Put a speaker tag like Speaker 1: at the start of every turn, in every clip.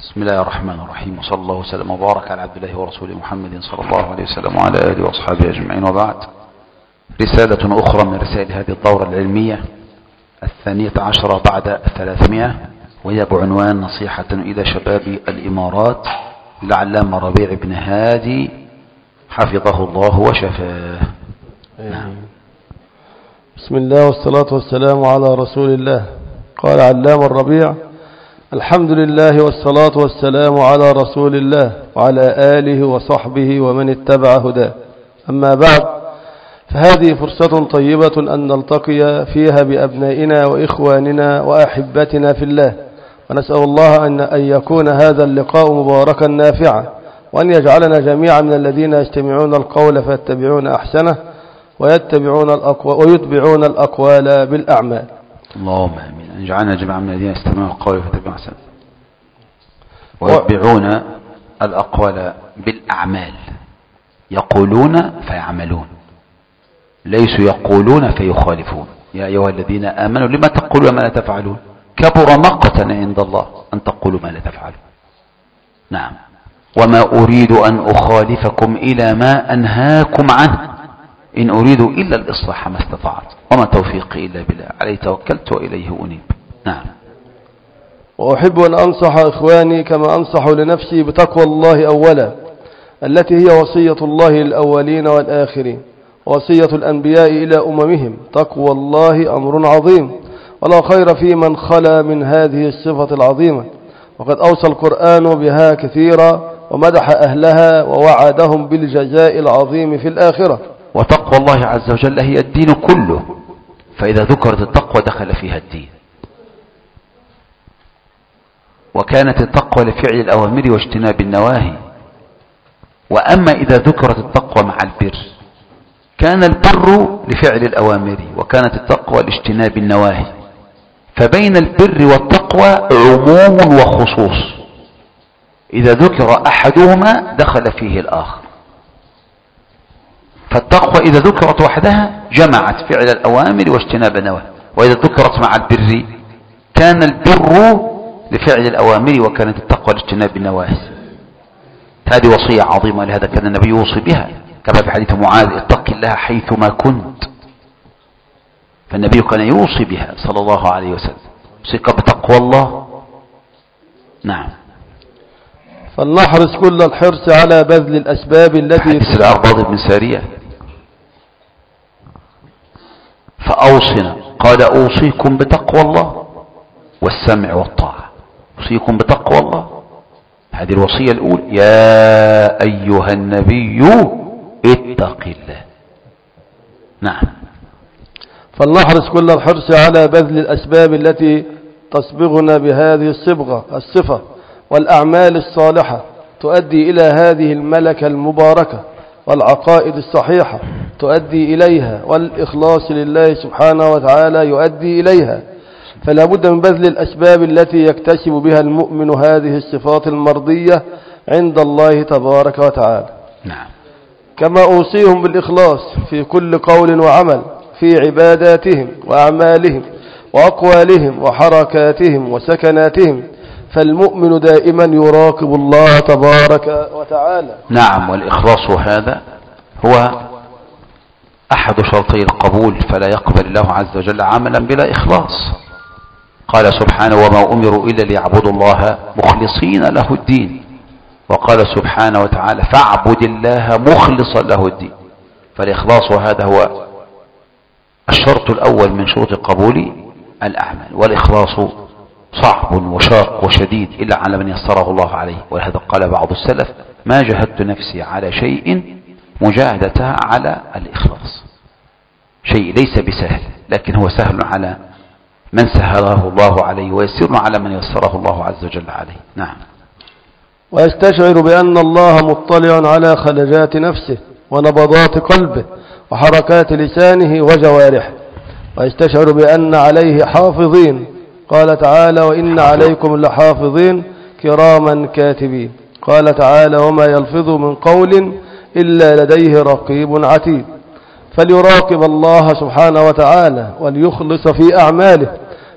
Speaker 1: بسم الله الرحمن الرحيم، وصلى الله وسلم وبارك على عبد الله ورسوله محمد صلى الله عليه وسلم وعلى آله وأصحابه أجمعين، وبعد. رسالة أخرى من رسائل هذه الدورة العلمية 12 بعد 300، وهي بعنوان نصيحة إلى شباب الإمارات للعلامة ربيع بن هادي حفظه الله وشفاه. نعم.
Speaker 2: بسم الله والصلاة والسلام على رسول الله. قال علام الربيع: الحمد لله والصلاة والسلام على رسول الله وعلى آله وصحبه ومن اتبع هداه. أما بعد، فهذه فرصة طيبة أن نلتقي فيها بأبنائنا وإخواننا وأحبتنا في الله، ونسأل الله أن يكون هذا اللقاء مباركا نافعا، وأن يجعلنا جميعا من الذين يستمعون القول فيتبعون أحسنه ويتبعون الأقوال بالأعمال.
Speaker 1: اللهم آمين. أن يجعلنا جميعا من الذين يستمعون القول فيتبعون أحسنه ويتبعون الأقوال بالأعمال. يقولون فيعملون، ليسوا يقولون فيخالفون. يا أيها الذين آمنوا لما تقولون ما لا تفعلون، كبر مقتا عند الله أن تقولوا ما لا تفعلون. نعم. وما أريد أن أخالفكم إلى ما أنهاكم عنه، إن أريد إلا الإصلاح ما استطعت، وما توفيقي إلا بالله، عليه توكلت وإليه أنيب. نعم.
Speaker 2: وأحب أن أنصح إخواني كما أنصح لنفسي بتقوى الله أولا، التي هي وصية الله للأولين والآخرين، وصية الأنبياء إلى أممهم. تقوى الله أمر عظيم، ولا خير في من خلا من هذه الصفة العظيمة، وقد أوصى القرآن بها كثيرا ومدح أهلها ووعدهم بالجزاء العظيم في الآخرة.
Speaker 1: وتقوى الله عز وجل هي الدين كله، فإذا ذكرت التقوى دخل فيها الدين. وكانت التقوى لفعل الأوامر واجتناب النواهي. وأما إذا ذكرت التقوى مع البر كان البر لفعل الأوامر، وكانت التقوى لاجتناب النواهي. فبين البر والتقوى عموم وخصوص، إذا ذكر أحدهما دخل فيه الآخر. فالتقوى إذا ذكرت وحدها جمعت فعل الأوامر واجتناب النواهي، وإذا ذكرت مع البر كان البر لفعل الأوامر وكانت التقوى لاجتناب النواهي. هذه وصية عظيمة، لهذا كان النبي يوصي بها، كما في حديث معاذ: اتق الله حيثما كنت. فالنبي كان يوصي بها صلى الله عليه وسلم، يوصيك بتقوى الله. نعم.
Speaker 2: فلنحرص كل الحرص على بذل الأسباب التي
Speaker 1: حديث العرباض بن سارية: فأوصنا، قال: أوصيكم بتقوى الله والسمع والطاعة. أوصيكم بتقوى الله، هذه الوصية الأولى. يا أيها النبي اتق الله. نعم.
Speaker 2: فلنحرص كل الحرص على بذل الأسباب التي تصبغنا بهذه الصفة والأعمال الصالحة تؤدي إلى هذه الملكة المباركة، والعقائد الصحيحة تؤدي إليها، والإخلاص لله سبحانه وتعالى يؤدي إليها. فلا بد من بذل الأسباب التي يكتسب بها المؤمن هذه الصفات المرضية عند الله تبارك وتعالى.
Speaker 1: نعم.
Speaker 2: كما أوصيهم بالإخلاص في كل قول وعمل، في عباداتهم وأعمالهم وأقوالهم وحركاتهم وسكناتهم، فالمؤمن دائما يراقب الله تبارك وتعالى.
Speaker 1: نعم. والإخلاص هذا هو أحد شرطي القبول، فلا يقبل الله عز وجل عملا بلا إخلاص. قال سبحانه: وما أمروا إلا ليعبدوا الله مخلصين له الدين. وقال سبحانه وتعالى: فاعبد الله مخلصا له الدين. فالإخلاص هذا هو الشرط الأول من شروط قبول الأعمال. والإخلاص صعب وشاق وشديد إلا على من يسره الله عليه. ولهذا قال بعض السلف: ما جهدت نفسي على شيء مجاهدتها على الإخلاص. شيء ليس بسهل، لكن هو سهل على من سهله الله عليه، ويسير على من يسره الله عز وجل عليه. نعم.
Speaker 2: ويستشعر بأن الله مطلع على خلجات نفسه ونبضات قلبه وحركات لسانه وجوارحه، ويستشعر بأن عليه حافظين. قال تعالى: وإن عليكم لحافظين كراما كاتبين. قال تعالى: وما يلفظ من قول إلا لديه رقيب عتيد. فليراقب الله سبحانه وتعالى وليخلص في أعماله،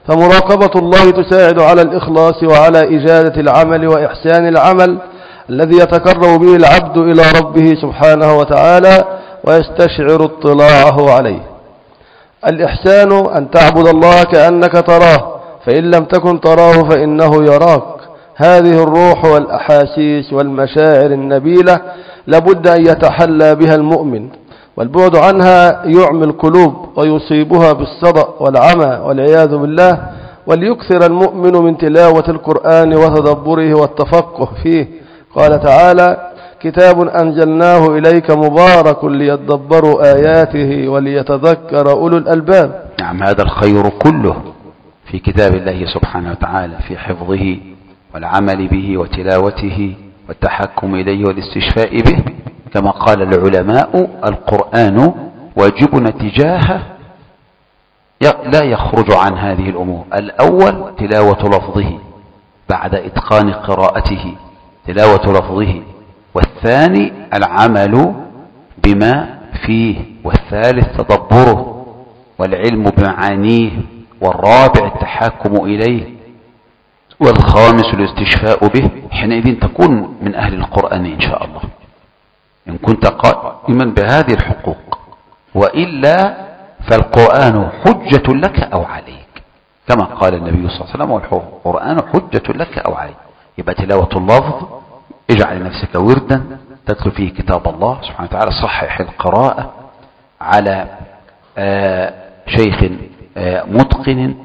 Speaker 2: فمراقبة الله تساعد على الإخلاص وعلى إجادة العمل وإحسان العمل الذي يتقرب به العبد إلى ربه سبحانه وتعالى ويستشعر اطلاعه عليه. الإحسان أن تعبد الله كأنك تراه، فإن لم تكن تراه فإنه يراك. هذه الروح والأحاسيس والمشاعر النبيلة لابد أن يتحلى بها المؤمن، والبعد عنها يعمي القلوب ويصيبها بالصدأ والعمى والعياذ بالله. وليكثر المؤمن من تلاوة القرآن وتدبره والتفقه فيه. قال تعالى: كتاب أنزلناه إليك مبارك ليدبروا آياته وليتذكر أولو الألباب.
Speaker 1: نعم، هذا الخير كله في كتاب الله سبحانه وتعالى، في حفظه والعمل به وتلاوته والتحكم إليه والاستشفاء به. كما قال العلماء: القرآن واجبنا تجاهه لا يخرج عن هذه الأمور. الأول تلاوة لفظه بعد إتقان قراءته، تلاوة لفظه. والثاني العمل بما فيه. والثالث تدبره والعلم بمعانيه. والرابع التحاكم إليه. والخامس الاستشفاء به. حينئذ تكون من أهل القرآن إن شاء الله، إن كنت قائما بهذه الحقوق. وإلا فالقرآن حجة لك أو عليك، كما قال النبي صلى الله عليه وسلم: والقرآن حجة لك أو عليك. يبقى تلاوة اللفظ، اجعل لنفسك وردا تتلو فيه كتاب الله سبحانه وتعالى. صحح القراءة على شيخ متقن.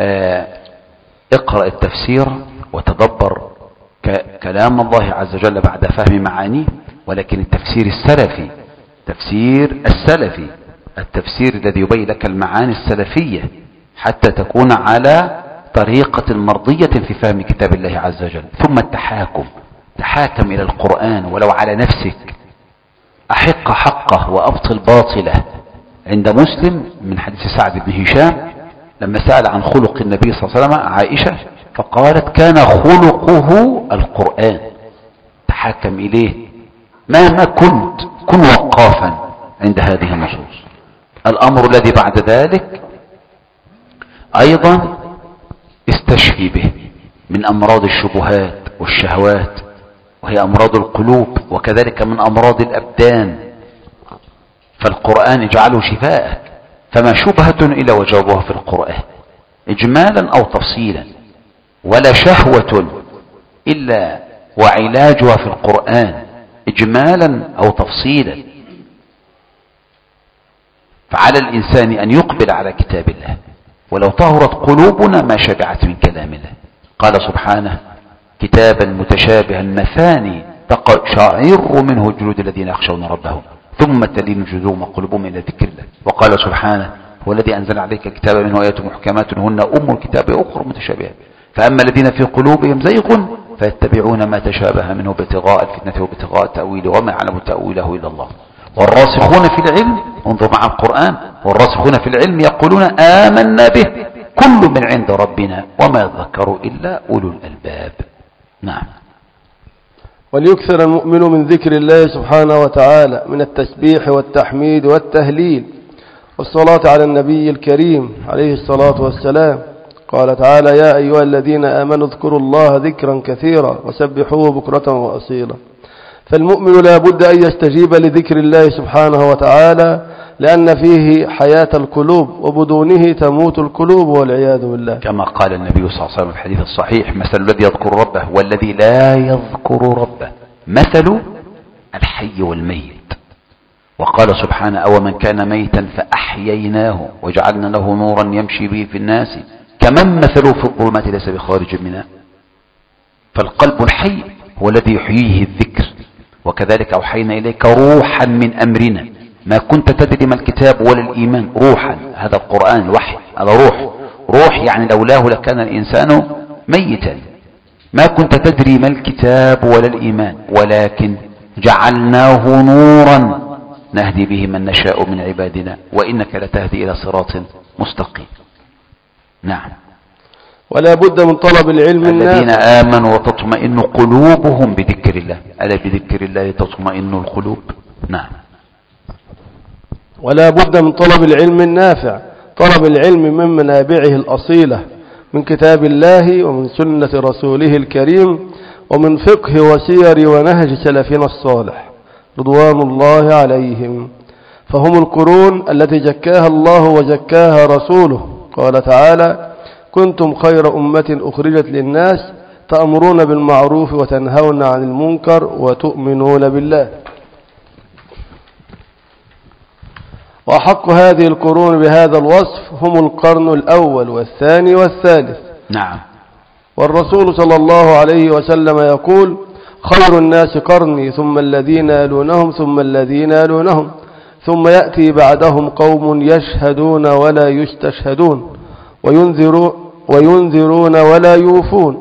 Speaker 1: اقرأ التفسير وتدبر كلام الله عز وجل بعد فهم معانيه، ولكن التفسير السلفي، تفسير السلفي، التفسير الذي يبين لك المعاني السلفية حتى تكون على طريقة مرضية في فهم كتاب الله عز وجل. ثم التحاكم، تحاكم إلى القرآن ولو على نفسك. أحق حقه وأبطل باطله. عند مسلم من حديث سعد بن هشام لما سأل عن خلق النبي صلى الله عليه وسلم عائشة، فقالت: كان خلقه القرآن. تحاكم إليه مهما كنت، كن وقافا عند هذه النصوص. الأمر الذي بعد ذلك أيضا استشفي به من أمراض الشبهات والشهوات، وهي أمراض القلوب، وكذلك من أمراض الأبدان. فالقرآن اجعله شفاءك، فما شبهة إلا وجوابها في القرآن إجمالا أو تفصيلا، ولا شهوة إلا وعلاجها في القرآن إجمالا أو تفصيلا. فعلى الإنسان أن يقبل على كتاب الله، ولو طهرت قلوبنا ما شبعت من كلام الله. قال سبحانه: كتابا متشابها مثاني تقشعر منه جلود الذين يخشون ربهم ثم تلين جلودهم وقلوبهم إلى ذكر الله. وقال سبحانه: هو الذي أنزل عليك الكتاب منه آيات محكمات هن أم الكتاب أخر متشابهات فأما الذين في قلوبهم زيغ فيتبعون ما تشابه منه ابتغاء الفتنة وابتغاء تأويله وما يعلم تأويله إلا الله. والراسخون في العلم، انظر مع القرآن، والراسخون في العلم يقولون آمنا به كل من عند ربنا وما يذكر إلا أولو الألباب. نعم.
Speaker 2: وليكثر المؤمن من ذكر الله سبحانه وتعالى من التسبيح والتحميد والتهليل والصلاة على النبي الكريم عليه الصلاة والسلام. قال تعالى: يا أيها الذين آمنوا اذكروا الله ذكرا كثيرا وسبحوه بكرة وأصيلا. فالمؤمن لا بد أن يستجيب لذكر الله سبحانه وتعالى، لأن فيه حياة القلوب، وبدونه تموت القلوب والعياذ بالله.
Speaker 1: كما قال النبي صلى الله عليه وسلم في الحديث الصحيح: مثل الذي يذكر ربه والذي لا يذكر ربه مثل الحي والميت. وقال سبحانه: أو من كان ميتا فأحييناه وجعلنا له نورا يمشي به في الناس كمن مثله في الظلمات ليس بخارج منها. فالقلب الحي هو الذي يحييه الذكر. وكذلك أوحينا إليك روحا من أمرنا ما كنت تدري ما الكتاب ولا الإيمان. روحا، هذا القرآن الوحي، هذا روح يعني لولاه لكان الإنسان ميتا. ما كنت تدري ما الكتاب ولا الإيمان ولكن جعلناه نورا نهدي به من نشاء من عبادنا وإنك لتهدي إلى صراط مستقيم. نعم.
Speaker 2: ولا بد من طلب العلم
Speaker 1: الذين آمنوا وتطمئن قلوبهم بذكر الله، ألا بذكر الله تطمئن القلوب. نعم.
Speaker 2: ولا بد من طلب العلم النافع، طلب العلم من منابعه الأصيلة من كتاب الله ومن سنة رسوله الكريم ومن فقه وسير ونهج سلفنا الصالح رضوان الله عليهم، فهم القرون التي زكاها الله وزكاها رسوله. قال تعالى: كنتم خير أمة أخرجت للناس تأمرون بالمعروف وتنهون عن المنكر وتؤمنون بالله. وأحق هذه القرون بهذا الوصف هم القرن الأول والثاني والثالث.
Speaker 1: نعم.
Speaker 2: والرسول صلى الله عليه وسلم يقول: خير الناس قرني ثم الذين يلونهم ثم الذين يلونهم ثم يأتي بعدهم قوم يشهدون ولا يستشهدون وينذرون ولا يوفون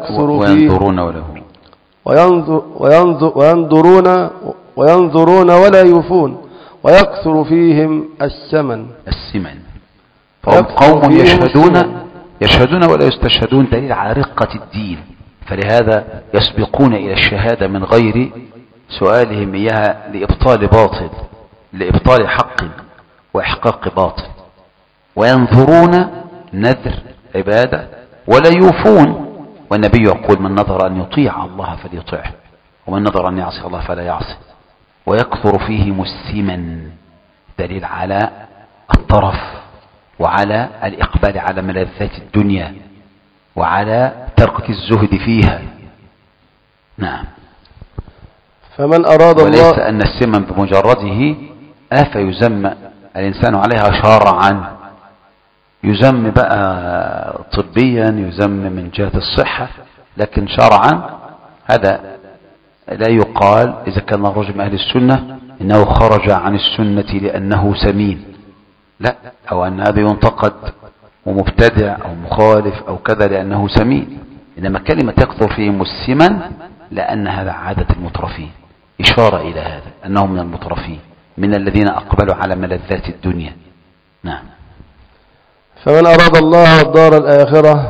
Speaker 2: وينظرون ولا يوفون ويكثر فيهم السمن.
Speaker 1: فهم قوم يشهدون ولا يستشهدون، دليل على رقة الدين، فلهذا يسبقون إلى الشهادة من غير سؤالهم إياها لإبطال حق وإحقاق باطل. وينظرون نذر عبادة ولا يوفون، والنبي يقول: من نظر أن يطيع الله فليطيعه ومن نظر أن يعصي الله فلا يعصي. ويكثر فيهم السمن، دليل على الطرف وعلى الإقبال على ملذات الدنيا وعلى ترك الزهد فيها. نعم.
Speaker 2: فمن أراد
Speaker 1: وليس
Speaker 2: الله
Speaker 1: أن السمن بمجرده آفة يذم الإنسان عليها شرعا، يذم بقى طبيا، يذم من جهة الصحة، لكن شرعا هذا لا يقال إذا كان الرجل من أهل السنة إنه خرج عن السنة لأنه سمين، لا، أو أن هذا ينتقد ومبتدع أو مخالف أو كذا لأنه سمين. إنما كلمة يكثر فيهم السمن لأن هذا عادة المترفين، إشارة إلى هذا أنهم من المترفين، من الذين أقبلوا على ملذات الدنيا. نعم.
Speaker 2: فمن أراد الله الدار الآخرة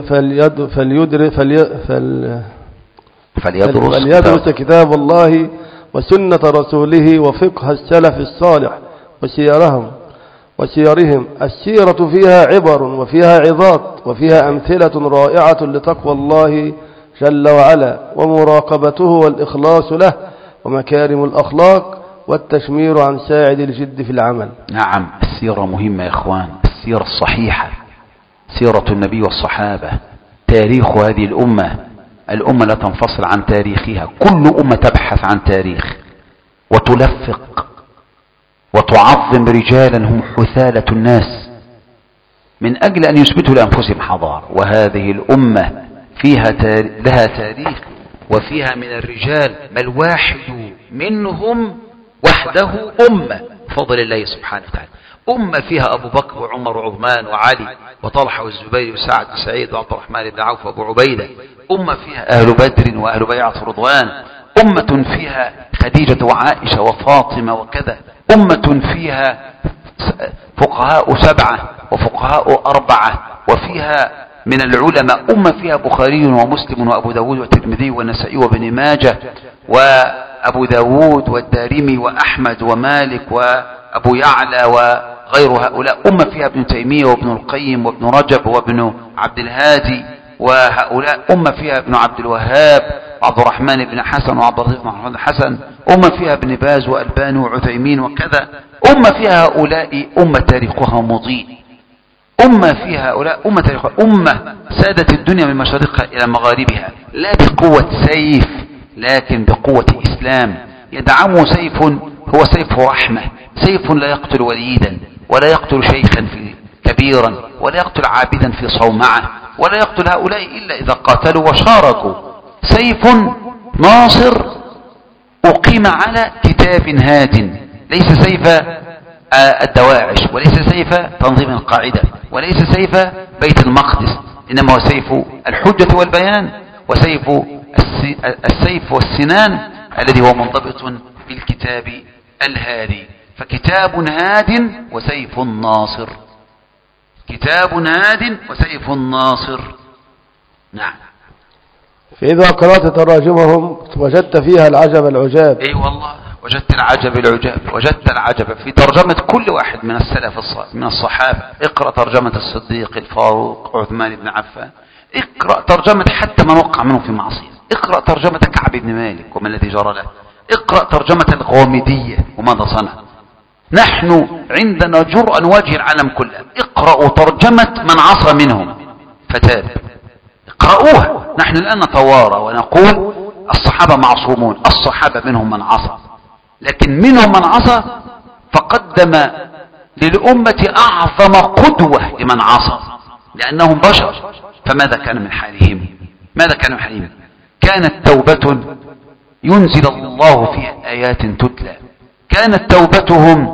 Speaker 2: فليدرس كتاب الله وسنة رسوله وفقه السلف الصالح وسيرهم. السيرة فيها عبر وفيها عظات وفيها أمثلة رائعة لتقوى الله جل وعلا ومراقبته والإخلاص له ومكارم الأخلاق والتشمير عن ساعد الجد في العمل.
Speaker 1: نعم، السيرة مهمة يا إخوان، السيرة الصحيحة، سيرة النبي والصحابة، تاريخ هذه الأمة لا تنفصل عن تاريخها، كل أمة تبحث عن تاريخ وتلفق وتعظم رجالا هم حثالة الناس من أجل أن يثبتوا لأنفسهم حضارة. وهذه الأمة لها تاريخ وفيها من الرجال ما الواحد منهم وحده أمة بفضل الله سبحانه وتعالى. أمة فيها أبو بكر وعمر وعثمان وعلي وطلحة والزبير وسعد وسعيد وعبد الرحمن بن عوف وأبو عبيدة. أمة فيها أهل بدر وأهل بيعة رضوان. أمة فيها خديجة وعائشة وفاطمة وكذا. أمة فيها فقهاء 7 وفقهاء 4 وفيها من العلماء. أمة فيها بخاري ومسلم وأبو داود والترمذي والنسائي وابن ماجه وأبو داود والدارمي وأحمد ومالك وأبو يعلى وغير هؤلاء. أمة فيها ابن تيمية وابن القيم وابن رجب وابن عبد الهادي وهؤلاء. أمة فيها ابن عبد الوهاب وعبد الرحمن بن حسن وعبد اللطيف بن محمد حسن. أمة فيها ابن باز وألباني وعثيمين وكذا. أمة فيها هؤلاء أمة تاريخها مضيء. أمة فيها هؤلاء أمة تاريخها أمة سادت الدنيا من مشارقها إلى مغاربها، لا بقوة سيف لكن بقوة إسلام. يدعمه سيف هو سيف رحمة، سيف لا يقتل وليدا ولا يقتل شيخا كبيرا ولا يقتل عابدا في صومعة ولا يقتل هؤلاء إلا إذا قاتلوا وشاركوا. سيف ناصر أقيم على كتاب هاد، ليس سيف الدواعش وليس سيف تنظيم القاعدة وليس سيف بيت المقدس، إنما هو سيف الحجة والبيان وسيف السيف والسنان الذي هو منضبط بالكتاب الهادي. فكتاب هاد وسيف ناصر، كتاب هاد وسيف ناصر. نعم.
Speaker 2: فإذا قرأت تراجمهم وجدت فيها العجب العجاب.
Speaker 1: أي والله، وجدت العجب العجاب، وجدت العجب في ترجمة كل واحد من السلف من الصحابة. اقرأ ترجمة الصديق الفاروق عثمان بن عفان، اقرأ ترجمة حتى من وقع منه في معصية، اقرأ ترجمة كعب بن مالك وما الذي جرى له، اقرأ ترجمة الغامدية وماذا صنع. نحن عندنا جرأة نواجه العالم كله. اقرأوا ترجمة من عصى منهم فتاب، اقرأوها. نحن الآن نتوارى ونقول الصحابة معصومون، الصحابة منهم من عصى، لكن منهم من عصى فقدم للأمة أعظم قدوة لمن عصى، لأنهم بشر. فماذا كان من حالهم؟ ماذا كان من حالهم؟ كانت توبة ينزل الله فيها آيات تتلى، كانت توبتهم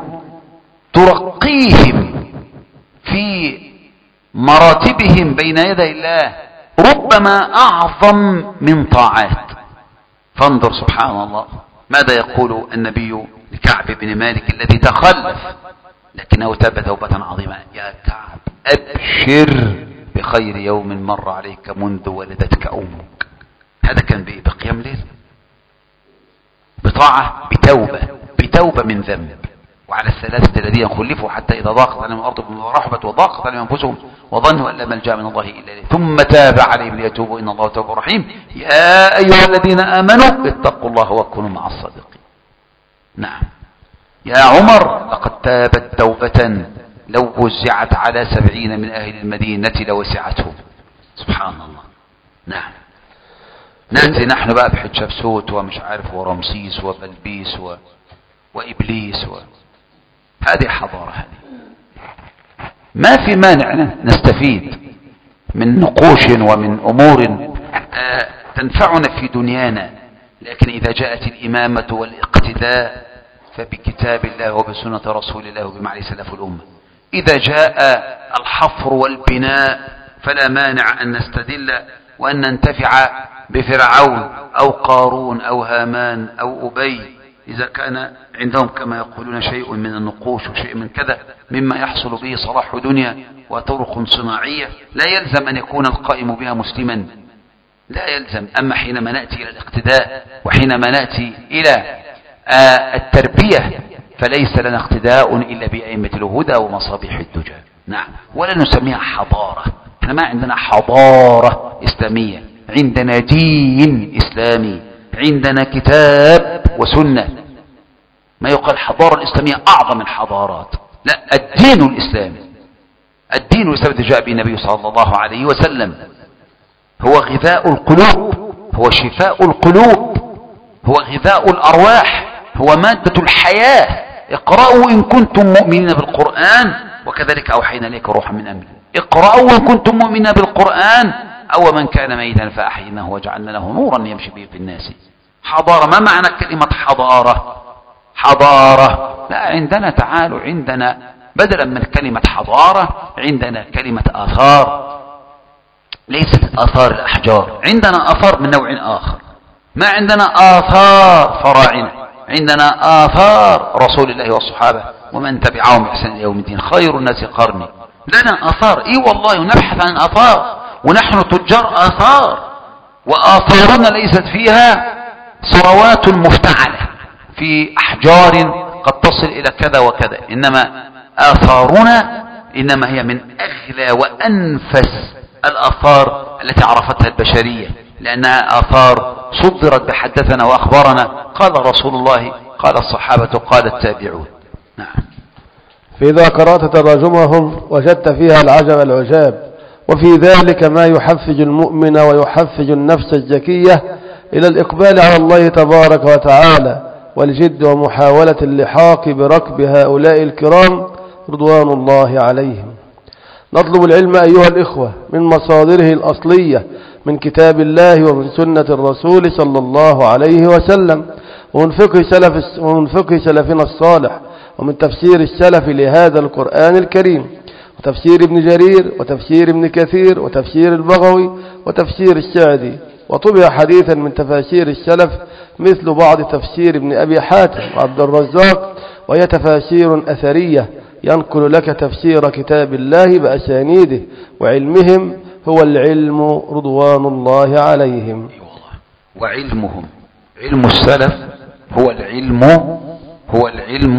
Speaker 1: ترقيهم في مراتبهم بين يدي الله ربما أعظم من طاعات. فانظر سبحان الله ماذا يقول النبي لكعب بن مالك الذي تخلف لكنه تاب توبة عظيمة: يا كعب أبشر بخير يوم مر عليك منذ ولدتك أمك. هذا كان بقيام ليل، بطاعة، بتوبة من ذنب. وعلى الثلاثة الذين خلفوا حتى إذا ضاقت عليهم الأرض بما رحبت وضاقت عليهم أنفسهم وظنوا أن لا ملجأ من الله إلا إليه ثم تاب عليهم ليتوبوا إن الله تواب رحيم. يا أيها الذين آمنوا اتقوا الله وكونوا مع الصادقين. نعم يا عمر لقد تابت توبة لو وزعت على 70 من أهل المدينة لوسعتهم. سبحان الله. نعم نأتي نحن بقى بحتشبسوت ومش عارف ورمسيس وبلبيس وإبليس هذه حضارة. هذه ما في مانع نستفيد من نقوش ومن أمور تنفعنا في دنيانا، لكن إذا جاءت الإمامة والاقتداء فبكتاب الله وبسنة رسول الله وبما عليه سلف الأمة. إذا جاء الحفر والبناء فلا مانع أن نستدل وأن ننتفع بفرعون أو قارون أو هامان أو أبي إذا كان عندهم كما يقولون شيء من النقوش وشيء من كذا مما يحصل به صلاح دنيا وطرق صناعية لا يلزم أن يكون القائم بها مسلما، لا يلزم. أما حينما نأتي إلى الاقتداء وحينما نأتي إلى التربية فليس لنا اقتداء إلا بأئمة الهدى ومصابيح الدجى. نعم ولا نسميها حضارة. احنا ما عندنا حضارة إسلامية، عندنا دين إسلامي، عندنا كتاب وسنة. ما يقال الحضارة الإسلامية أعظم الحضارات، لا، الدين الإسلامي. الدين الإسلامي جاء به النبي صلى الله عليه وسلم هو غذاء القلوب، هو شفاء القلوب، هو غذاء الأرواح، هو مادة الحياة. اقرأوا إن كنتم مؤمنين بالقرآن وكذلك أوحينا إليك روحا من أمرنا. اقرأوا إن كنتم مؤمنين بالقرآن أو من كان ميتا فأحييناه وجعلنا له نورا يمشي به في الناس. حضارة، ما معنى كلمة حضارة؟ حضارة لا، عندنا تعالوا، عندنا بدلا من كلمة حضارة عندنا كلمة آثار. ليست آثار الأحجار، عندنا آثار من نوع آخر. ما عندنا آثار فراعنة، عندنا آثار رسول الله والصحابة ومن تبعهم بإحسان إلى يوم الدين خير الناس قرني. لنا آثار، إي والله، ونبحث عن آثار، ونحن تجار آثار، وآثارنا ليست فيها ثروات مفتعلة في أحجار قد تصل إلى كذا وكذا، إنما آثارنا إنما هي من أغلى وأنفس الآثار التي عرفتها البشرية، لأنها آثار صدرت بحدثنا وأخبارنا قال رسول الله، قال الصحابة، قال التابعون. نعم.
Speaker 2: فإذا قرأت تراجمهم وجدت فيها العجب العجاب، وفي ذلك ما يحفز المؤمن ويحفز النفس الزكية إلى الإقبال على الله تبارك وتعالى والجد ومحاولة اللحاق بركب هؤلاء الكرام رضوان الله عليهم. نطلب العلم أيها الإخوة من مصادره الأصلية من كتاب الله ومن سنة الرسول صلى الله عليه وسلم، ومن فقه سلفنا الصالح، ومن تفسير السلف لهذا القرآن الكريم، وتفسير ابن جرير، وتفسير ابن كثير، وتفسير البغوي، وتفسير السعدي. وطبع حديثا من تفاسير السلف مثل بعض تفسير ابن أبي حاتم وعبد الرزاق، وهي تفاسير أثرية ينقل لك تفسير كتاب الله بأسانيده، وعلمهم هو العلم رضوان الله عليهم.
Speaker 1: وعلمهم، علم السلف هو العلم، هو العلم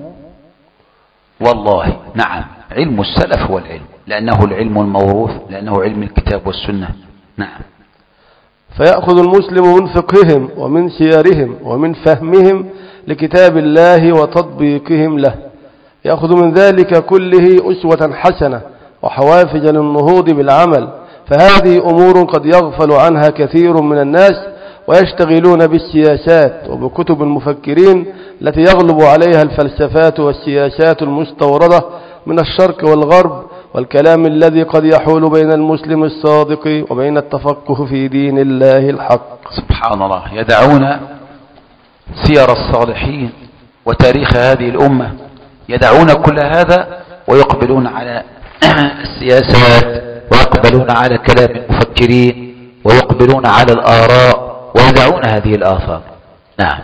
Speaker 1: والله. نعم، علم السلف هو العلم، لأنه العلم الموروث، لأنه علم الكتاب والسنة. نعم.
Speaker 2: فيأخذ المسلم من فقههم ومن سيرهم ومن فهمهم لكتاب الله وتطبيقهم له، يأخذ من ذلك كله أسوة حسنة وحوافز للنهوض بالعمل. فهذه أمور قد يغفل عنها كثير من الناس ويشتغلون بالسياسات وبكتب المفكرين التي يغلب عليها الفلسفات والسياسات المستوردة من الشرق والغرب، والكلام الذي قد يحول بين المسلم الصادق وبين التفقه في دين الله الحق.
Speaker 1: سبحان الله، يدعون سير الصالحين وتاريخ هذه الأمة، يدعون كل هذا ويقبلون على السياسات، ويقبلون على كلام المفكرين، ويقبلون على الآراء، ويدعون هذه الآثار. نعم.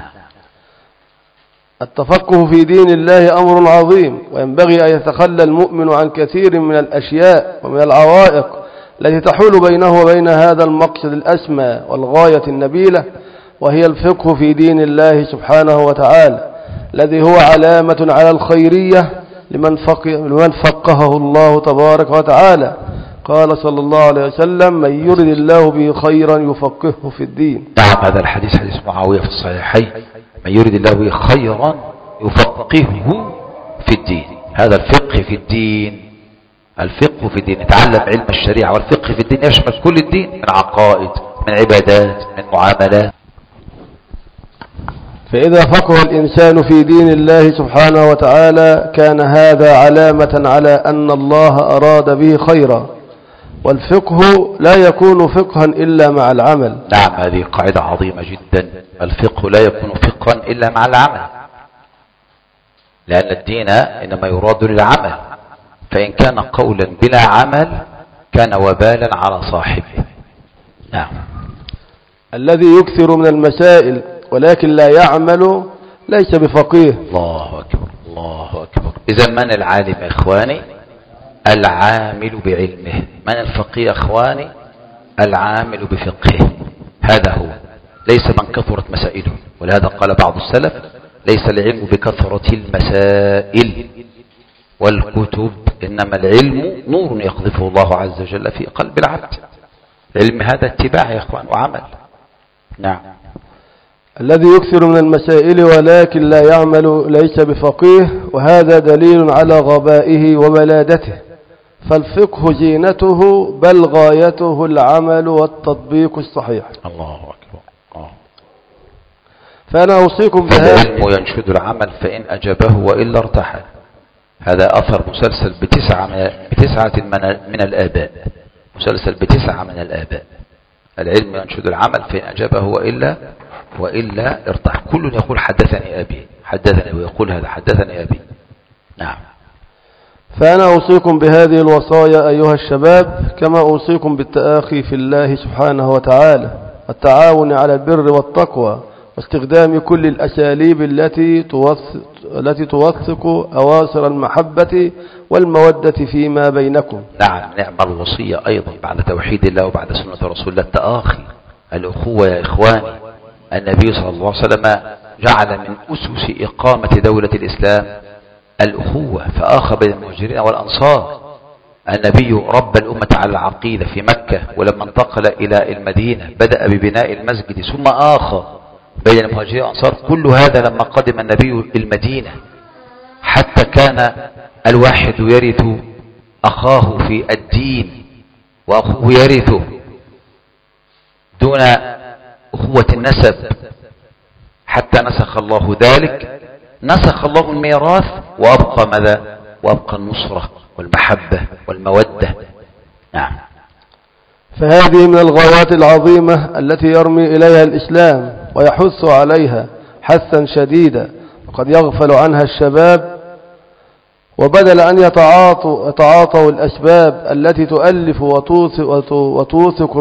Speaker 2: التفقه في دين الله أمر عظيم، وينبغي أن يتخلى المؤمن عن كثير من الأشياء ومن العوائق التي تحول بينه وبين هذا المقصد الأسمى والغاية النبيلة، وهي الفقه في دين الله سبحانه وتعالى، الذي هو علامة على الخيرية لمن فقهه الله تبارك وتعالى. قال صلى الله عليه وسلم: من يرد الله به خيرا يفقهه في الدين.
Speaker 1: نعم، هذا الحديث حديث معاوية في الصحيحين: من يرد الله به خيرا يفقهه في الدين. هذا الفقه في الدين، الفقه في الدين، نتعلم علم الشريعة، والفقه في الدين يشمل كل الدين، من عقائد، من عبادات، من معاملات.
Speaker 2: فإذا فقه الإنسان في دين الله سبحانه وتعالى كان هذا علامة على أن الله أراد به خيرا، والفقه لا يكون فقها إلا مع العمل.
Speaker 1: نعم، هذه قاعدة عظيمة جدا. الفقه لا يكون فقها إلا مع العمل، لأن الدين إنما يراد للعمل، فإن كان قولا بلا عمل كان وبالا على صاحبه. نعم.
Speaker 2: الذي يكثر من المسائل ولكن لا يعمل ليس بفقيه.
Speaker 1: الله أكبر، الله أكبر. إذا من العالم يا إخواني؟ العامل بعلمه. من الفقيه إخواني؟ العامل بفقهه. هذا هو، ليس من كثرت مسائله. ولهذا قال بعض السلف: ليس العلم بكثرة المسائل والكتب، إنما العلم نور يقذفه الله عز وجل في قلب العبد. العلم هذا اتباع يا إخوان وعمل. نعم.
Speaker 2: الذي يكثر من المسائل ولكن لا يعمل ليس بفقيه، وهذا دليل على غبائه وبلادته. فالفقه زينته بل غايته العمل والتطبيق الصحيح.
Speaker 1: الله أكبر.
Speaker 2: فأنا أوصيكم بهذا.
Speaker 1: العلم ينشد العمل فإن أجابه وإلا ارتحل. هذا أثر مسلسل بتسعة من الآباء، مسلسل بتسعة من الآباء. العلم ينشد العمل فإن أجابه وإلا ارتحل. كل يقول حدثني أبي، حدثني، ويقول هذا حدثني أبي. نعم.
Speaker 2: فأنا أوصيكم بهذه الوصايا أيها الشباب، كما أوصيكم بالتآخي في الله سبحانه وتعالى، والتعاون على البر والتقوى، واستخدام كل الأساليب التي توثق أواصر المحبة والمودة فيما بينكم.
Speaker 1: نعم، نعم الوصية أيضا بعد توحيد الله وبعد سنة رسول الله التآخي، الأخوة يا إخواني. النبي صلى الله عليه وسلم جعل من أسس إقامة دولة الإسلام الأخوة، فآخى بين المهاجرين والأنصار. النبي ربى الأمة على العقيدة في مكة، ولما انتقل إلى المدينة بدأ ببناء المسجد، ثم آخى بين المهاجرين والأنصار. كل هذا لما قدم النبي المدينة، حتى كان الواحد يرث أخاه في الدين، وأخوه يرثه دون أخوة النسب، حتى نسخ الله ذلك، نسخ الله الميراث، وأبقى ماذا؟ وأبقى النصرة والمحبة والمودة. نعم.
Speaker 2: فهذه من الغايات العظيمة التي يرمي إليها الإسلام ويحث عليها حثا شديدا، وقد يغفل عنها الشباب، وبدل أن يتعاطوا الأسباب التي تؤلف وتوثق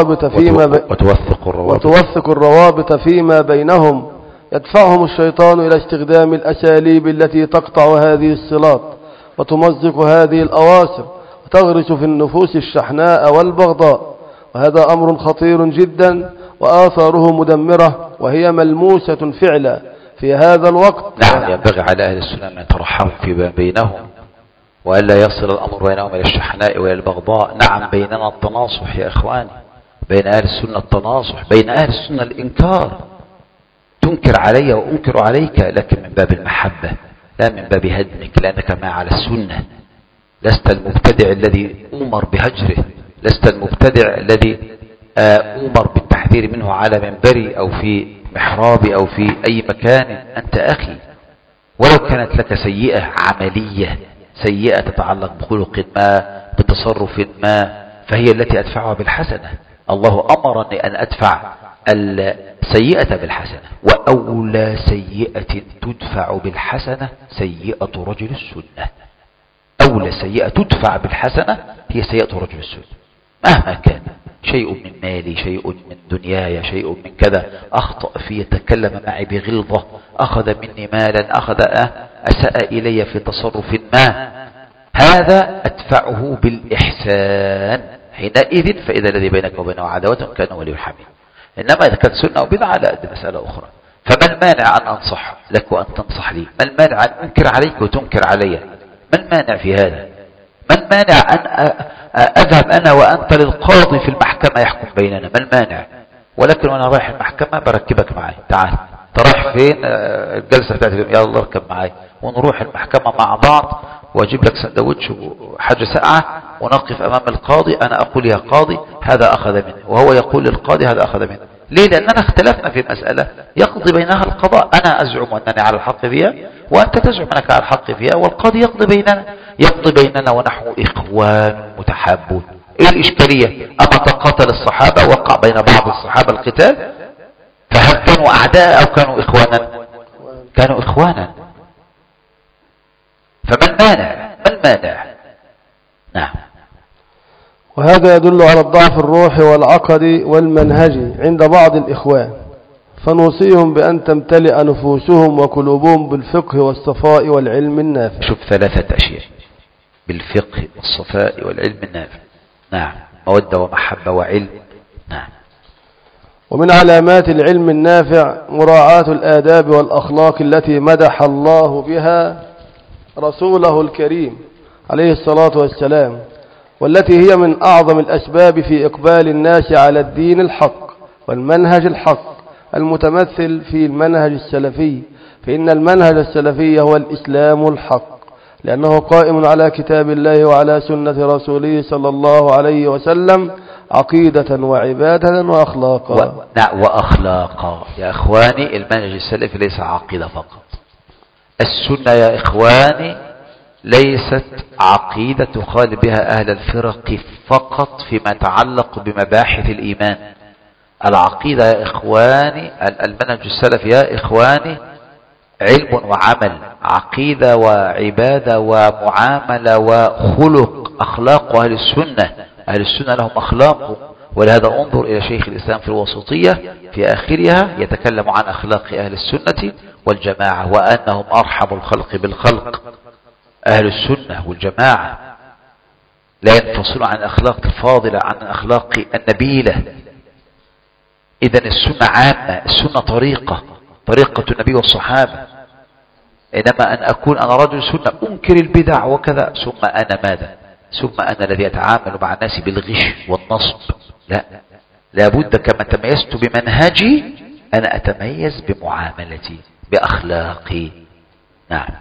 Speaker 2: الروابط فيما بينهم، يدفعهم الشيطان إلى استخدام الأساليب التي تقطع هذه الصلات وتمزق هذه الأواصر وتغرس في النفوس الشحناء والبغضاء. وهذا أمر خطير جدا، وآثاره مدمرة، وهي ملموسة فعلا في هذا الوقت.
Speaker 1: نعم، ينبغي على أهل السنة أن يترحموا فيما بينهم وألا يصل الأمر بينهم إلى الشحناء وإلى البغضاء. نعم، بيننا التناصح يا إخواني، بين أهل السنة التناصح، بين أهل السنة الإنكار، تنكر علي وأنكر عليك، لكن من باب المحبة لا من باب هدمك، لأنك ما على السنة. لست المبتدع الذي أمر بهجره، لست المبتدع الذي أمر بالتحذير منه على منبري أو في محرابي أو في أي مكان. أنت أخي، ولو كانت لك سيئة عملية، سيئة تتعلق بخلق ما، بتصرف ما، فهي التي أدفعها بالحسنة. الله أمرني أن أدفع السيئة بالحسنة، وأولى سيئة تدفع بالحسنة سيئة رجل السنة. أولى سيئة تدفع بالحسنة هي سيئة رجل السنة، مهما كان، شيء من مالي، شيء من دنياي، شيء من كذا، أخطأ فيه، تكلم معي بغلظة، أخذ مني مالا، أساء إلي في تصرف ما، هذا أدفعه بالإحسان. حينئذ فإذا الذي بينك وبينه عداوة كان ولي حميم. إنما إذا كانت سنة وبدعة لا، دي مسألة أخرى. فما المانع أن أنصح لك وأن تنصح لي؟ ما المانع أن أنكر عليك وتنكر علي؟ ما المانع في هذا؟ ما المانع أن أذهب أنا وأنت للقاضي في المحكمة يحكم بيننا؟ ما المانع؟ ولكن وأنا رايح المحكمة بركبك معي، تعال تروح فين الجلسة بتاعت اليوم؟ يلا اركب معي ونروح المحكمة مع بعض، واجيب لك سندوتش وحاجة ساقعة ونقف امام القاضي، انا اقول يا قاضي هذا اخذ منه، وهو يقول للقاضي هذا اخذ منه. ليه؟ لاننا اختلفنا في مسألة يقضي بينها القضاء، انا ازعم انني على الحق فيها وانت تزعم انك على الحق فيها، والقاضي يقضي بيننا ونحن اخوان متحابون. ايه الاشكالية؟ اما تقاتل الصحابة، وقع بين بعض الصحابة القتال، فهل كانوا اعداء او كانوا اخوانا؟ كانوا اخوانا. فما المانع؟ ما المانع؟ نعم.
Speaker 2: وهذا يدل على الضعف الروحي والعقدي والمنهجي عند بعض الإخوان، فنوصيهم بأن تمتلئ نفوسهم وقلوبهم بالفقه والصفاء والعلم النافع.
Speaker 1: شوف، 3 أشياء: بالفقه والصفاء والعلم النافع. نعم، مودة ومحبة وعلم. نعم.
Speaker 2: ومن علامات العلم النافع مراعاة الآداب والأخلاق التي مدح الله بها رسوله الكريم عليه الصلاة والسلام، والتي هي من أعظم الأسباب في إقبال الناس على الدين الحق والمنهج الحق المتمثل في المنهج السلفي. فإن المنهج السلفي هو الإسلام الحق، لأنه قائم على كتاب الله وعلى سنة رسوله صلى الله عليه وسلم عقيدة وعبادة وأخلاقا.
Speaker 1: وأخلاقا يا إخواني، المنهج السلفي ليس عقيدة فقط. السنة يا إخواني ليست عقيدة تخالف بها أهل الفرق فقط فيما يتعلق بمباحث الإيمان. العقيدة يا إخواني، المنهج السلفي يا إخواني علم وعمل، عقيدة وعبادة ومعاملة وخلق، أخلاق أهل السنة. أهل السنة لهم أخلاق، ولهذا انظر إلى شيخ الإسلام في الوسطية في آخرها يتكلم عن أخلاق أهل السنة والجماعة، وأنهم أرحم الخلق بالخلق. أهل السنة والجماعة لا ينفصلون عن الأخلاق الفاضلة، عن الأخلاق النبيلة. إذن السنة عامة، السنة طريقة النبي والصحابة. إنما أن أكون أنا رجل سنة أنكر البدع وكذا، ثم أنا ماذا؟ ثم أنا الذي أتعامل مع الناس بالغش والنصب. لا، لابد كما تميزت بمنهجي أنا أتميز بمعاملتي بأخلاقي. نعم.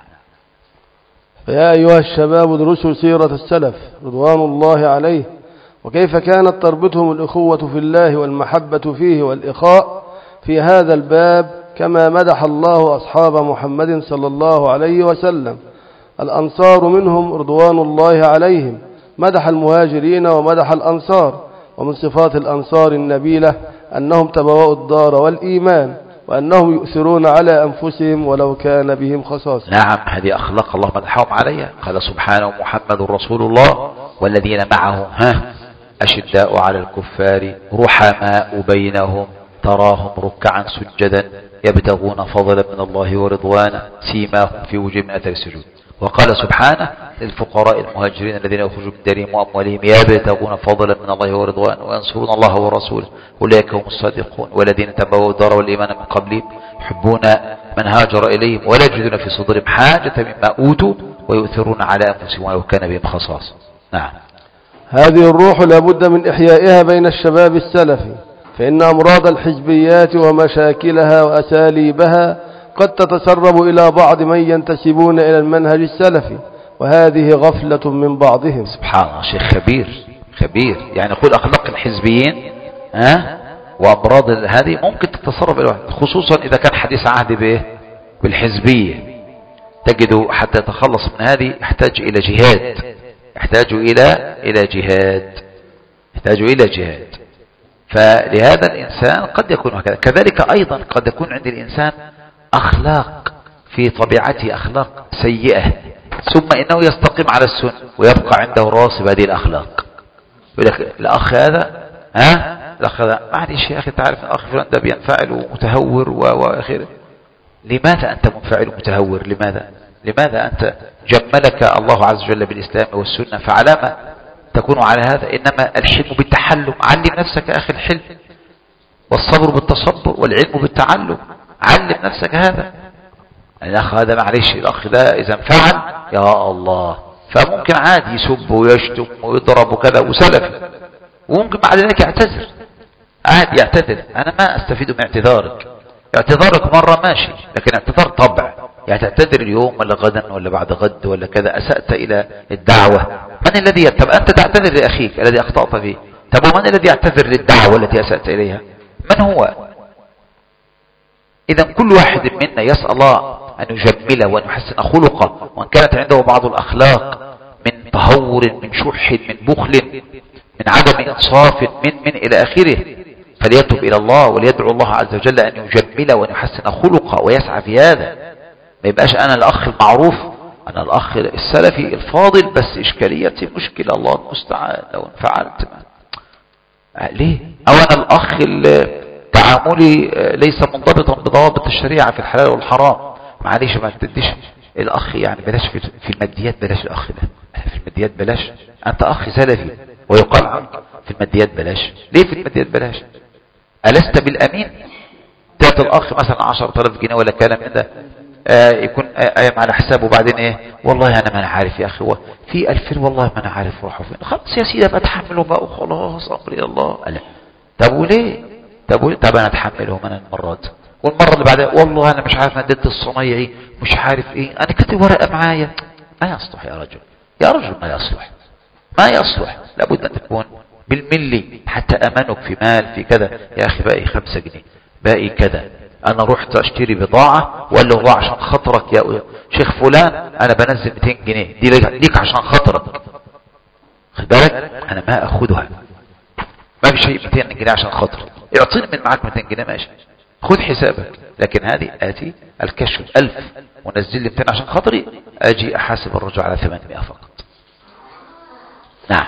Speaker 2: فيا أيها الشباب ادرسوا سيرة السلف رضوان الله عليه، وكيف كانت تربطهم الأخوة في الله والمحبة فيه والإخاء في هذا الباب، كما مدح الله أصحاب محمد صلى الله عليه وسلم. الأنصار منهم رضوان الله عليهم، مدح المهاجرين ومدح الأنصار. ومن صفات الأنصار النبيلة أنهم تبوأوا الدار والإيمان، وأنهم يؤثرون على أنفسهم ولو كان بهم خصاصة.
Speaker 1: نعم، هذه أخلاق الله مدحهم عليها. قال سبحانه: محمد رسول الله والذين معه أشداء على الكفار رحماء بينهم تراهم ركعا سجدا يبتغون فضلا من الله ورضوانا سيماهم في وجوههم من أثر السجود. وقال سبحانه: للفقراء المهاجرين الذين يخرجوا من ديرهم وأموالهم يبتغون فضلا من الله ورضوانا وينصرون الله ورسوله أولئك هم الصادقون والذين تبوأوا الدار والإيمان من قبلهم يحبون من هاجر إليهم ولا يجدون في صدورهم حاجة مما أوتوا ويؤثرون على أنفسهم ولو كان بهم خصاصة. نعم.
Speaker 2: هذه الروح لابد من إحيائها بين الشباب السلفي، فإن أمراض الحزبيات ومشاكلها وأساليبها قد تتسرب إلى بعض من ينتسبون إلى المنهج السلفي، وهذه غفلة من بعضهم.
Speaker 1: سبحان الله، شيخ خبير يعني يقول أخلاق الحزبيين وأمراض هذه ممكن تتسرب إلى واحد، خصوصا إذا كان حديث عهد بالحزبية. تجد حتى يتخلص من هذه يحتاج إلى جهاد. فلهذا الإنسان قد يكون هكذا. كذلك أيضا قد يكون عند الإنسان أخلاق في طبيعته أخلاق سيئة، ثم إنه يستقيم على السنة ويبقى عنده راسب هذه الأخلاق. يقول لك الأخ هذا الأخ هذا معلش يا أخي، تعرف الأخ فلان ده بينفعل ومتهور وآخره. لماذا أنت منفعل ومتهور؟ لماذا أنت جملك الله عز وجل بالإسلام والسنة، فعلامة تكون على هذا؟ إنما الحلم بالتحلم. علم نفسك أخي الحلم، والصبر بالتصبر، والعلم بالتعلم. علم نفسك هذا. الأخ هذا معلش، الأخ ده إذا انفعل يا الله، فممكن عادي يسب ويشتم ويضرب وكذا وسلفي، وممكن بعد ذلك يعتذر، عادي يعتذر. أنا ما أستفيد من اعتذارك مرة ماشي، لكن اعتذار طبع، يعني تعتذر اليوم ولا غدا ولا بعد غد ولا كذا، أسأت إلى الدعوة. من الذي طب أنت تعتذر لأخيك الذي أخطأت فيه، طب ومن الذي يعتذر للدعوة التي أسأت إليها؟ من هو؟ إذا كل واحد منا يسأل الله أن يجمله وأن يحسن خلقه، وأن كانت عنده بعض الأخلاق من تهور، من شح، من بخل، من عدم إنصاف، من إلى آخره، فليتوب إلى الله وليدعو الله عز وجل أن يجمله وأن يحسن خلقه ويسعى في هذا. ما يبقاش أنا الأخ المعروف، أنا الأخ السلفي الفاضل، بس إشكاليتي مشكلة الله المستعان لو انفعلت ليه؟ أو أنا الأخ تعاملي ليس منضبطا بضوابط الشريعة في الحلال والحرام، معليش ما تديش الأخ، يعني بلاش في الماديات، بلاش الأخ ده في الماديات بلاش. أنت أخ سلفي ويقال عنك في الماديات بلاش. ليه في الماديات بلاش؟ ألست بالأمين؟ تعطي الأخ مثلا 10,000 جنيه ولا كلام من ده، يكون قايم على حسابه، وبعدين والله أنا ما أنا عارف يا أخي، هو في 2000 والله ما أنا عارف روحه فين، خلاص يا سيدي بتحمله بقى وخلاص أمري الله. طب وليه؟ طب أنا أتحمله من المرات، والمرة اللي بعدها والله أنا مش عارف، أنا اديت الصنايعي مش عارف أنا كاتب ورقة معايا. ما يصلح يا رجل، ما يصلح. لابد أن تكون بالملي، حتى أمانك في مال في كذا. يا أخي باقي 5 جنيه، باقي كذا، أنا رحت أشتري بضاعة وقال له بضاعة عشان خطرك يا شيخ فلان، أنا بنزل 200 جنيه دي ليك عشان خطرك، خد بالك أنا ما أخدها، ما في شيء 200 جنيه عشان خطر، اعطيني من معاك 200 جنيه ماشي، خد حسابك، لكن هذه آتي الكشف 1000 ونزل لي 200 عشان خطري، أجي أحاسب الرجوع على 800 فقط. نعم.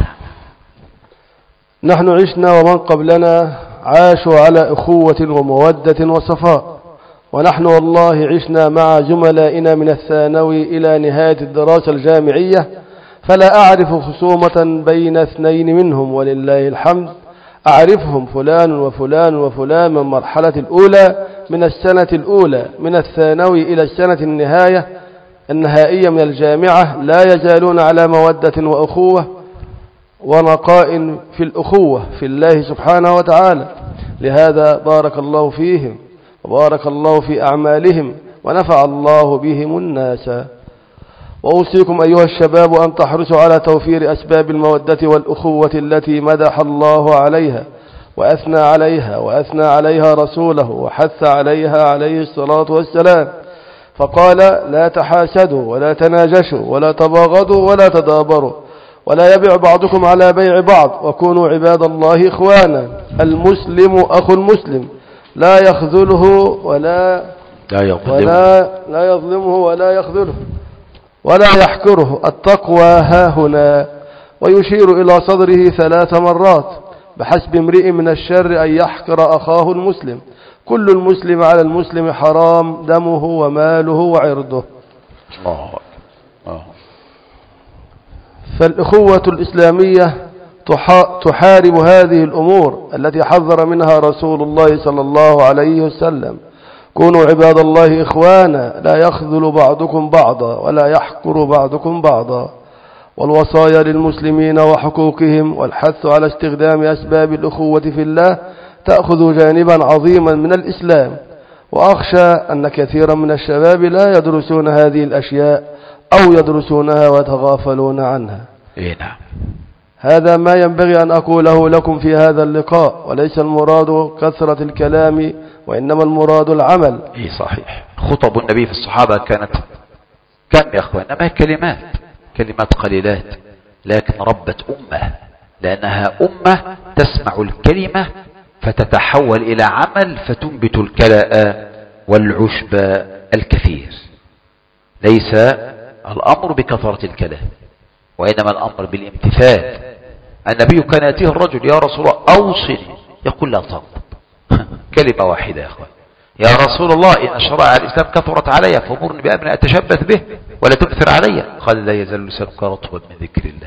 Speaker 2: نحن عشنا ومن قبلنا عاشوا على أخوة ومودة وصفاء، ونحن والله عشنا مع زملائنا من الثانوي إلى نهاية الدراسة الجامعية، فلا أعرف خصومة بين 2 منهم ولله الحمد. أعرفهم فلان وفلان وفلان من مرحلة الأولى من السنة الأولى من الثانوي إلى السنة النهائية من الجامعة، لا يزالون على مودة وأخوة ونقاء في الأخوة في الله سبحانه وتعالى. لهذا بارك الله فيهم وبارك الله في أعمالهم ونفع الله بهم الناس. وأوصيكم أيها الشباب أن تحرصوا على توفير أسباب المودة والأخوة التي مدح الله عليها وأثنى عليها رسوله وحث عليها عليه الصلاة والسلام، فقال: لا تحاسدوا ولا تناجشوا ولا تباغضوا ولا تدابروا ولا يبيع بعضكم على بيع بعض، وكونوا عباد الله إخوانا. المسلم أخو المسلم، لا يخذله ولا يظلمه ولا يخذله ولا يحكره. التقوى هاهنا. ويشير إلى صدره 3 مرات: بحسب امرئ من الشر أن يحقر أخاه المسلم، كل المسلم على المسلم حرام دمه وماله وعرضه. فالأخوة الإسلامية تحارب هذه الأمور التي حذر منها رسول الله صلى الله عليه وسلم، كونوا عباد الله إخوانا لا يخذل بعضكم بعضا ولا يحقر بعضكم بعضا. والوصايا للمسلمين وحقوقهم والحث على استخدام أسباب الأخوة في الله تأخذ جانبا عظيما من الإسلام. وأخشى أن كثيرا من الشباب لا يدرسون هذه الأشياء أو يدرسونها ويتغافلون عنها.
Speaker 1: نعم.
Speaker 2: هذا ما ينبغي أن أقوله لكم في هذا اللقاء، وليس المراد كثرة الكلام وإنما المراد العمل.
Speaker 1: صحيح. خطب النبي في الصحابة كانت كم يا أخوان؟ ما كلمات قليلات، لكن ربت أمة، لأنها أمة تسمع الكلمة فتتحول إلى عمل فتنبت الكلاء والعشب الكثير. ليس الأمر بكثرة الكلام وإنما الأمر بالامتثال. النبي كان يأتيه الرجل: يا رسول الله أوصني، يقول: لا تغضب. كلمة واحدة يا أخوان: يا رسول الله إن شرائع الإسلام كثرت علي فمرني بأمر أتشبث به ولا تكثر علي. قال: لا يزال لسانك رطبا من ذكر الله.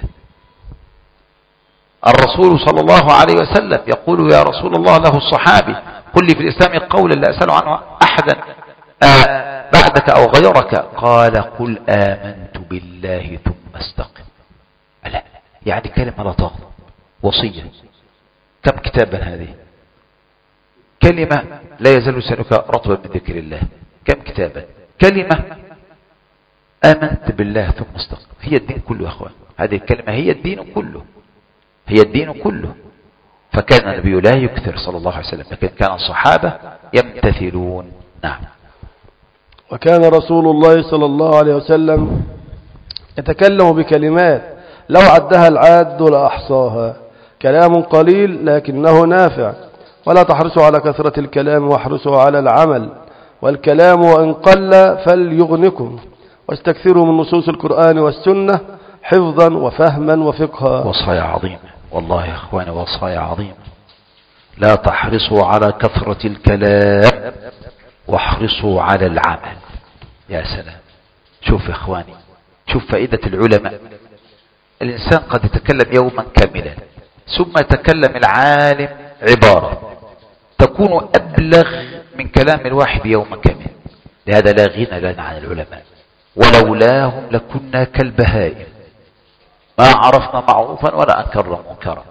Speaker 1: الرسول صلى الله عليه وسلم يقول: يا رسول الله له الصحابي: قل لي في الإسلام قولا لا أسأل عنه أحدا بعدك أو غيرك. قال: قل آمنت بالله ثم استقم. لا، يعني كلمة لا تغضب، وصية. كم كتابا هذه؟ كلمة لا يزال لسانك رطبا من ذكر الله. كم كتابا؟ كلمة آمنت بالله ثم استقم. هي الدين كله يا أخوان. هذه الكلمة هي الدين كله، هي الدين كله. فكان النبي لا يكثر صلى الله عليه وسلم، لكن كان الصحابة يمتثلون. نعم.
Speaker 2: وكان رسول الله صلى الله عليه وسلم يتكلم بكلمات لو عدها العاد لأحصاها. كلام قليل لكنه نافع. ولا تحرصوا على كثرة الكلام واحرصوا على العمل. والكلام وإن قل فليغنكم. واستكثروا من نصوص القرآن والسنة حفظا وفهما وفقها.
Speaker 1: وصايا عظيمة والله يا أخواني، وصايا عظيمة. لا تحرصوا على كثرة الكلام واحرصوا على العمل. يا سلام. شوف يا أخواني، شوف فائدة العلماء. الإنسان قد يتكلم يوما كاملا ثم يتكلم العالم عبارة تكون أبلغ من كلام الواحد يوما كاملا. لهذا لا غنى لنا عن العلماء، ولولاهم لكنا كالبهائم ما عرفنا معروفا ولا أنكرنا منكرا.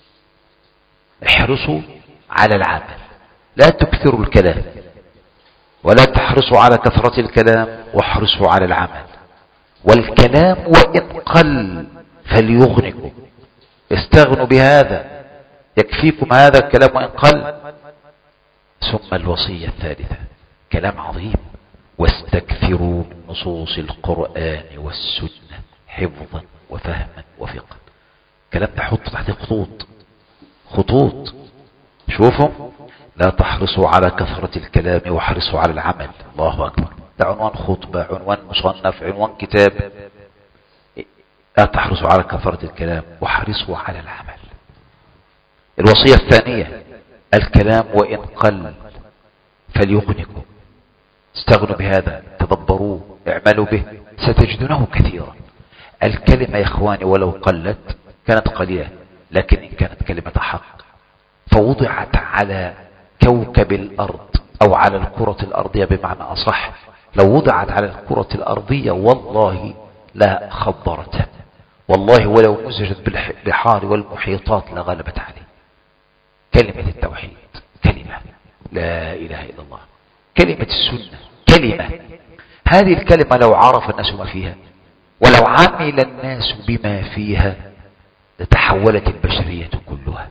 Speaker 1: احرصوا على العمل، لا تكثروا الكلام، ولا تحرصوا على كثرة الكلام واحرصوا على العمل. والكلام وإن قل فليغنكم، استغنوا بهذا، يكفيكم هذا الكلام وإن قل. ثم الوصية الثالثة كلام عظيم: واستكثروا من نصوص القرآن والسنة حفظا وفهما وفقا. كلام تحط تحت خطوط. شوفوا: لا تحرصوا على كثرة الكلام واحرصوا على العمل. الله أكبر. ده عنوان خطبة، عنوان مصنف، عنوان كتاب. لا تحرصوا على كثرة الكلام واحرصوا على العمل. الوصية الثانية: الكلام وإن قل فليغنكم، استغنوا بهذا، تدبروه، اعملوا به، ستجدونه كثيرا. الكلمة يا إخواني ولو قلت كانت قليلة، لكن إن كانت كلمة حق فوضعت على كوكب الأرض أو على الكرة الأرضية بمعنى أصح، لو وضعت على الكرة الأرضية والله لا خبرتها، والله ولو مزجت بالبحار والمحيطات لغلبت عليه. كلمة التوحيد، كلمة لا إله إلا الله، كلمة السنة، كلمة. هذه الكلمة لو عرف الناس ما فيها ولو عمل الناس بما فيها لتحولت البشرية كلها.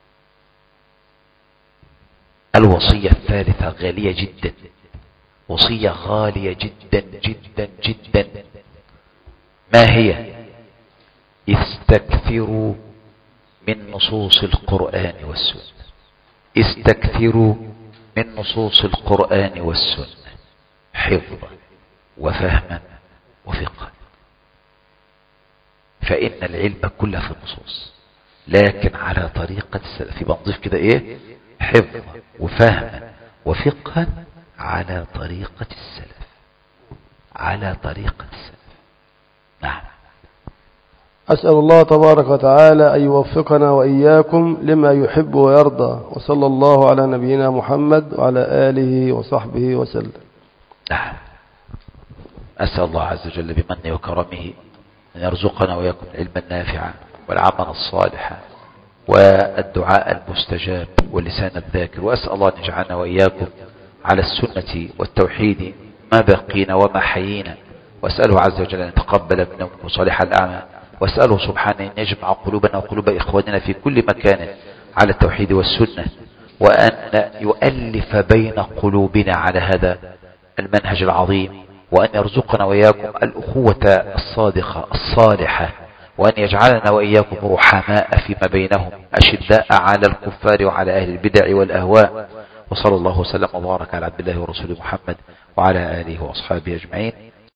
Speaker 1: الوصية الثالثة غالية جدا، وصية غالية جدا جدا جدا. ما هي؟ استكثروا من نصوص القرآن والسنة. استكثروا من نصوص القرآن والسنة حفظا وفهما وفقها. فإن العلم كله في النصوص، لكن على طريقة السلف. بنضيف كده ايه؟ حفظا وفهما وفقها على طريقة السلف، على طريقة السلف. نعم.
Speaker 2: أسأل الله تبارك وتعالى أن يوفقنا وإياكم لما يحب ويرضى، وصلى الله على نبينا محمد وعلى آله وصحبه وسلم.
Speaker 1: نعم. أسأل الله عز وجل بمنه وكرمه أن يرزقنا وإياكم العلم النافع والعمل الصالح والدعاء المستجاب واللسان الذاكر، وأسأل الله أن يجعلنا وإياكم على السنة والتوحيد ما بقينا وما حيينا، وأسأله عز وجل أن يتقبل منا صالح الأعمال، وأسأله سبحانه أن يجمع قلوبنا وقلوب إخواننا في كل مكان على التوحيد والسنة، وأن يؤلف بين قلوبنا على هذا المنهج العظيم، وأن يرزقنا وإياكم الأخوة الصادقة الصالحة، وأن يجعلنا وإياكم رحماء فيما بينهم أشداء على الكفار وعلى أهل البدع والأهواء. وصلى الله وسلم وبارك على عبد الله ورسوله محمد وعلى آله وأصحابه أجمعين.